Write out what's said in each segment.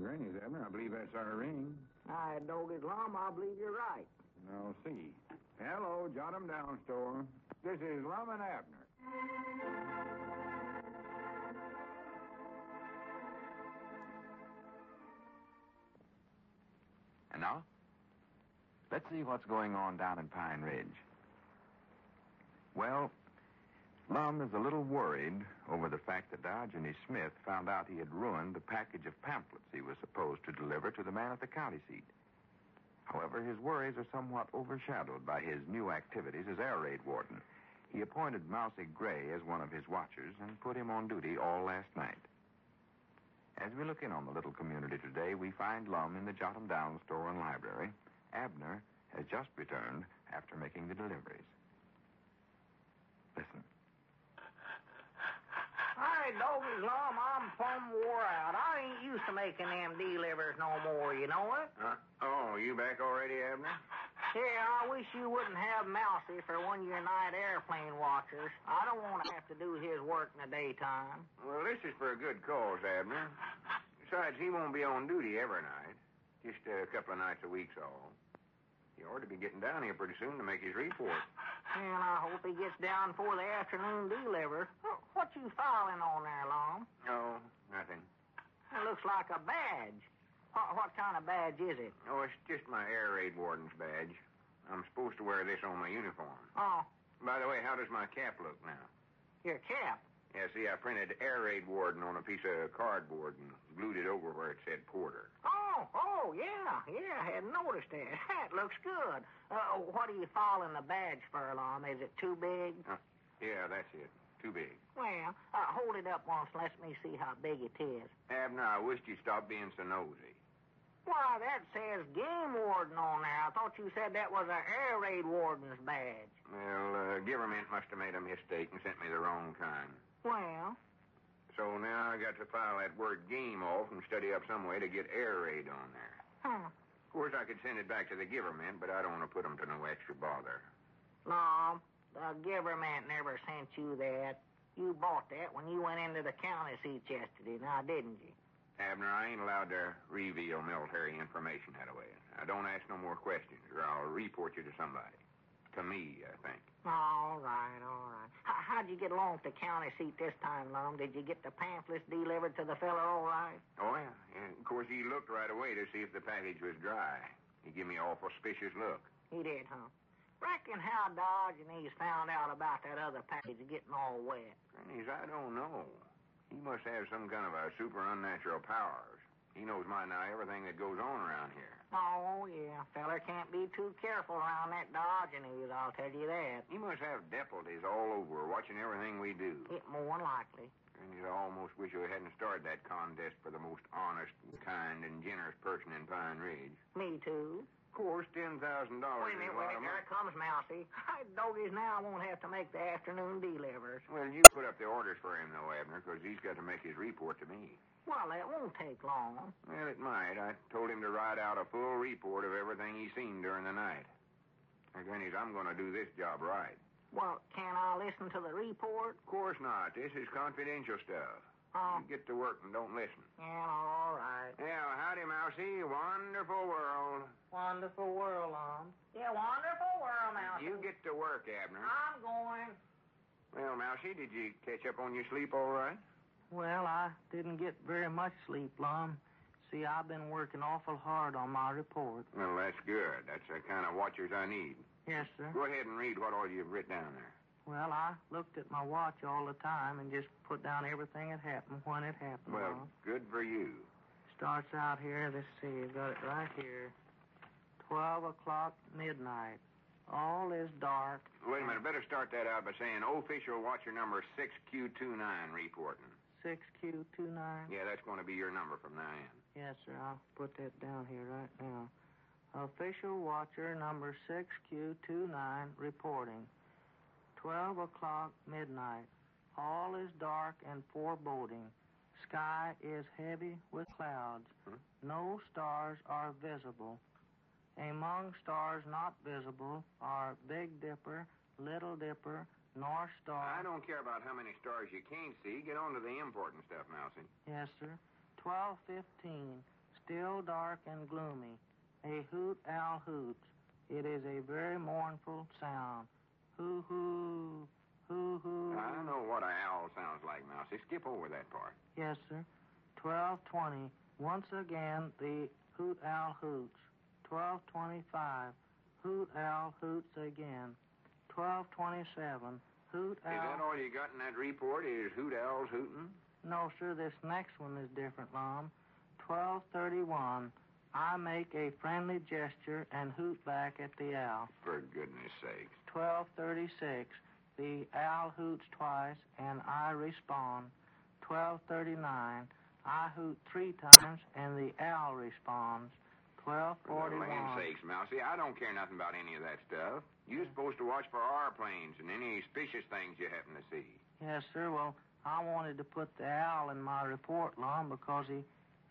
Granny's, Abner. I believe that's our ring. I don't get Lum. I believe you're right. I'll see. Hello, Jot 'em Down store. This is Lum and Abner. And now, let's see what's going on down in Pine Ridge. Well, Lum is a little worried over the fact that Diogenes Smith found out he had ruined the package of pamphlets he was supposed to deliver to the man at the county seat. However, his worries are somewhat overshadowed by his new activities as air raid warden. He appointed Mousy Gray as one of his watchers and put him on duty all last night. As we look in on the little community today, we find Lum in the Jot 'em Down store and library. Abner has just returned after making the deliveries. Listen. Hey, Doggy Lum, I'm plumb wore out. I ain't used to making them delivers no more, you know it? Oh, you back already, Abner? Yeah, I wish you wouldn't have Mousy for one of your night airplane watchers. I don't want to have to do his work in the daytime. Well, this is for a good cause, Abner. Besides, he won't be on duty every night. Just a couple of nights a week's all. He ought to be getting down here pretty soon to make his report. And I hope he gets down before the afternoon deliver. What you filing on there, Lum? Oh, nothing. It looks like a badge. What kind of badge is it? Oh, it's just my air raid warden's badge. I'm supposed to wear this on my uniform. Oh. By the way, how does my cap look now? Your cap? Yeah, see, I printed air raid warden on a piece of cardboard and glued it over where it said Porter. Oh, yeah, I hadn't noticed that. That looks good. What are you filing the badge for, Lum? Is it too big? Yeah, that's it. Too big. Well, hold it up once and let me see how big it is. Abner, I wish you'd stop being so nosy. Why, that says game warden on there. I thought you said that was an air raid warden's badge. Well, government must have made a mistake and sent me the wrong kind. Well? So now I got to file that word game off and study up some way to get air raid on there. Of course, I could send it back to the government, but I don't want to put them to no extra bother. No, the government never sent you that. You bought that when you went into the county seat yesterday, now didn't you? Abner, I ain't allowed to reveal military information that way. Now, don't ask no more questions, or I'll report you to somebody. To me, I think. All right. How'd you get along with the county seat this time, Lum? Did you get the pamphlets delivered to the fella all right? Oh, yeah. And of course, he looked right away to see if the package was dry. He gave me an awful suspicious look. He did, huh? Reckon how Diogenes found out about that other package getting all wet. Grannies, I don't know. He must have some kind of a super unnatural powers. He knows mighty nigh everything that goes on around here. Oh, yeah. Feller can't be too careful around that Diogenes, I'll tell you that. He must have deputies all over watching everything we do. It more likely. And I almost wish I hadn't started that contest for the most honest, kind, and generous person in Pine Ridge. Me too. Of course, $10,000. Wait a minute. There comes Mousy. Dogies now won't have to make the afternoon delivers. Well, you put up the orders for him, though, Abner, because he's got to make his report to me. Well, that won't take long. Well, it might. I told him to write out a full report of everything he's seen during the night. Grannies, I'm going to do this job right. Well, can I listen to the report? Of course not. This is confidential stuff. You get to work and don't listen. Yeah, all right. Yeah, howdy, Mousy. Wonderful world. Wonderful world, Lum. Yeah, wonderful world, Mousy. You get to work, Abner. I'm going. Well, Mousy, did you catch up on your sleep all right? Well, I didn't get very much sleep, Lum. See, I've been working awful hard on my report. Well, that's good. That's the kind of watchers I need. Yes, sir. Go ahead and read what all you've written down there. Well, I looked at my watch all the time and just put down everything that happened when it happened. Well, good for you. Starts out here, let's see, I've got it right here. 12 o'clock midnight. All is dark. Wait a minute, better start that out by saying official watcher number 6Q29 reporting. 6Q29? Yeah, that's going to be your number from now on. Yes, sir, I'll put that down here right now. Official watcher number 6Q29 reporting. 12 o'clock midnight. All is dark and foreboding. Sky is heavy with clouds. No stars are visible. Among stars not visible are Big Dipper, Little Dipper, North Star. I don't care about how many stars you can't see. Get on to the important stuff, Mousy. Yes, sir. 12:15. still dark and gloomy. A hoot owl hoots. It is a very mournful sound. Hoo-hoo, hoo-hoo. I know what an owl sounds like, Mousy. Skip over that part. Yes, sir. 12:20. Once again, the hoot owl hoots. 12:25. Hoot owl hoots again. 12:27. Hoot owl. Is that all you got in that report? Is hoot owls hooting? No, sir. This next one is different, Lum. 12:31. I make a friendly gesture and hoot back at the owl. For goodness sakes. 12:36. The owl hoots twice and I respond. 12:39. I hoot 3 times and the owl responds. For 12:41. land's sakes, Mousy, I don't care nothing about any of that stuff. You're supposed to watch for airplanes and any suspicious things you happen to see. Yes, sir. Well, I wanted to put the owl in my report, Lum, because he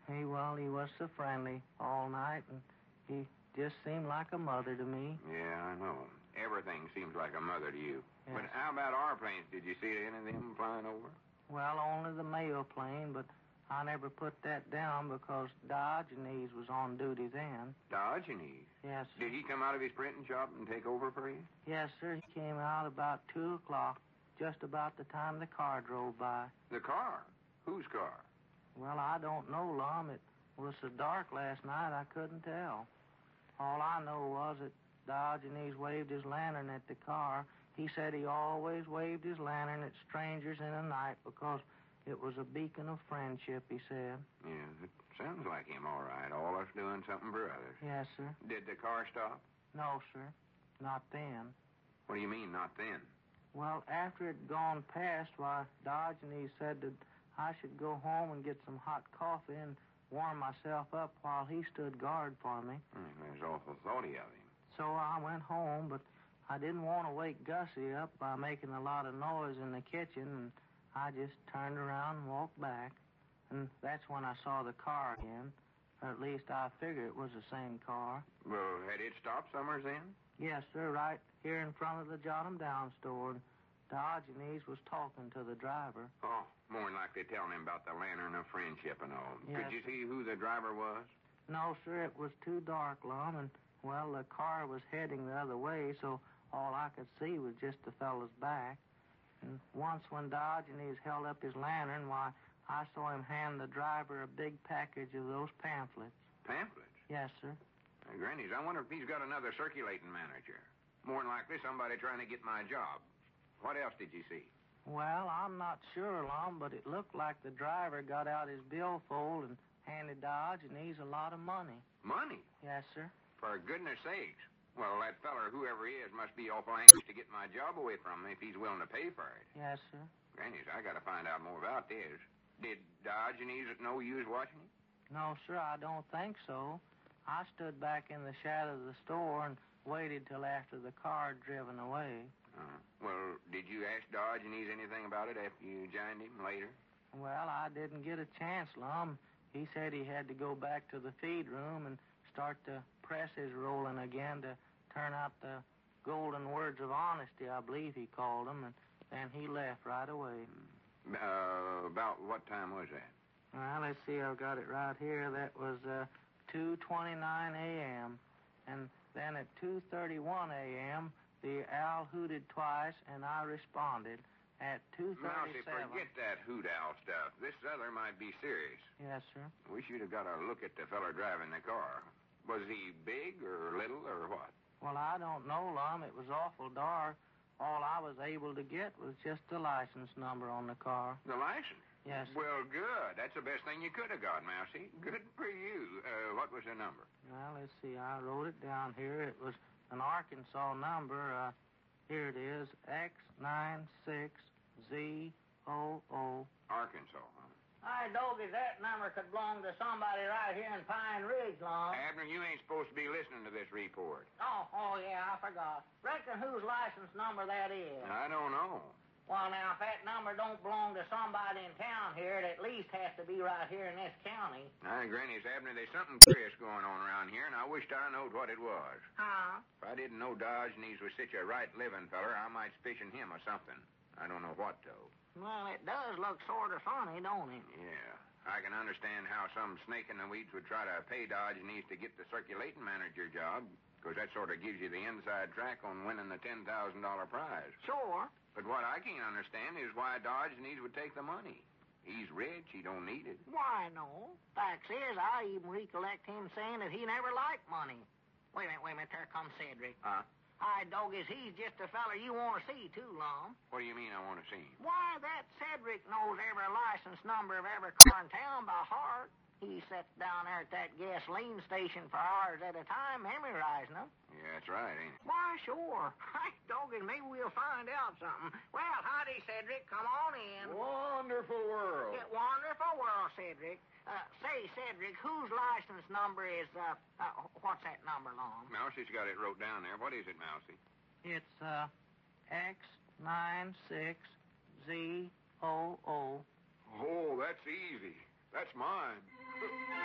was so friendly all night, and he just seemed like a mother to me. Yeah, I know. Everything seems like a mother to you. Yes. But how about airplanes? Did you see any of them flying over? Well, only the mail plane, but I never put that down because Diogenes was on duty then. Diogenes? Yes, sir. Did he come out of his printing shop and take over for you? Yes, sir. He came out about 2 o'clock, just about the time the car drove by. The car? Whose car? Well, I don't know, Lum. It was so dark last night I couldn't tell. All I know was that Diogenes waved his lantern at the car. He said he always waved his lantern at strangers in the night because it was a beacon of friendship, he said. Yeah, it sounds like him, all right. All us doing something for others. Yes, sir. Did the car stop? No, sir. Not then. What do you mean, not then? Well, after it had gone past, why, Diogenes said that I should go home and get some hot coffee and warm myself up while he stood guard for me. There's awful thoughty of him. So I went home, but I didn't want to wake Gussie up by making a lot of noise in the kitchen, and I just turned around and walked back. And that's when I saw the car again. Or at least I figured it was the same car. Well, had it stopped somewhere then? Yes, sir, right here in front of the Jot 'em Down store. And Diogenes was talking to the driver. Oh, more than likely telling him about the lantern of friendship and all. Yes, Could you sir. see who the driver was? No, sir, it was too dark, Lum, and, well, the car was heading the other way, so all I could see was just the fellow's back. And once when Diogenes held up his lantern, why, I saw him hand the driver a big package of those pamphlets. Pamphlets? Yes, sir. Granny's, I wonder if he's got another circulating manager. More than likely somebody trying to get my job. What else did you see? Well, I'm not sure, Lum, but it looked like the driver got out his billfold and handed Diogenes a lot of money. Money? Yes, sir. For goodness sakes. Well, that feller, whoever he is, must be awful anxious to get my job away from him if he's willing to pay for it. Yes, sir. Granny's, I got to find out more about this. Did Diogenes know you was watching him? No, sir, I don't think so. I stood back in the shadow of the store and waited till after the car had driven away. Well, did you ask Diogenes anything about it after you joined him later? Well, I didn't get a chance, Lum. He said he had to go back to the feed room and start the presses rolling again to turn out the golden words of honesty, I believe he called them, and then he left right away. About what time was that? Well, let's see, I've got it right here. That was 2:29 a.m. And then at 2:31 a.m., the owl hooted twice, and I responded. At 2:37... Mousy, forget that hoot owl stuff. This other might be serious. Yes, sir. We should have got a look at the feller driving the car. Was he big or little or what? Well, I don't know, Lum. It was awful dark. All I was able to get was just the license number on the car. The license? Yes, sir. Well, good. That's the best thing you could have got, Mousy. Good for you. What was the number? Well, let's see. I wrote it down here. It was an Arkansas number. Here it is, X96ZOO. Arkansas, huh? Hi, Doggy, that number could belong to somebody right here in Pine Ridge, Lum. Abner, you ain't supposed to be listening to this report. Oh, yeah, I forgot. Reckon whose license number that is? I don't know. Well, now, if that number don't belong to somebody in town here, it at least has to be right here in this county. Granny's Abner, there's something curious going on around here, and I wished I knowed what it was. Huh? If I didn't know Diogenes was such a right-living feller, I might suspicion him of something. I don't know what, though. Well, it does look sort of funny, don't it? Yeah. I can understand how some snake in the weeds would try to pay Diogenes to get the circulating manager job, because that sort of gives you the inside track on winning the $10,000 prize. Sure. But what I can't understand is why Diogenes would take the money. He's rich. He don't need it. Why, no. Fact is, I even recollect him saying that he never liked money. Wait a minute. There comes Cedric. Huh? Hi, Doggies, he's just a feller you want to see, too, Lum. What do you mean I want to see him? Why, that Cedric knows every license number of every car in town by heart. He sits down there at that gasoline station for hours at a time, memorizing them. Yeah, that's right, ain't it? Why, sure. Hi, Doggies, maybe we'll find out something. Well, howdy, Cedric. Come on in. Wonderful world. Yeah, wonderful world, Cedric. Say, Cedric, whose license number is, what's that number, Lum? Mousie's got it wrote down there. What is it, Mousie? It's, X96ZOO. Oh, that's easy. That's mine.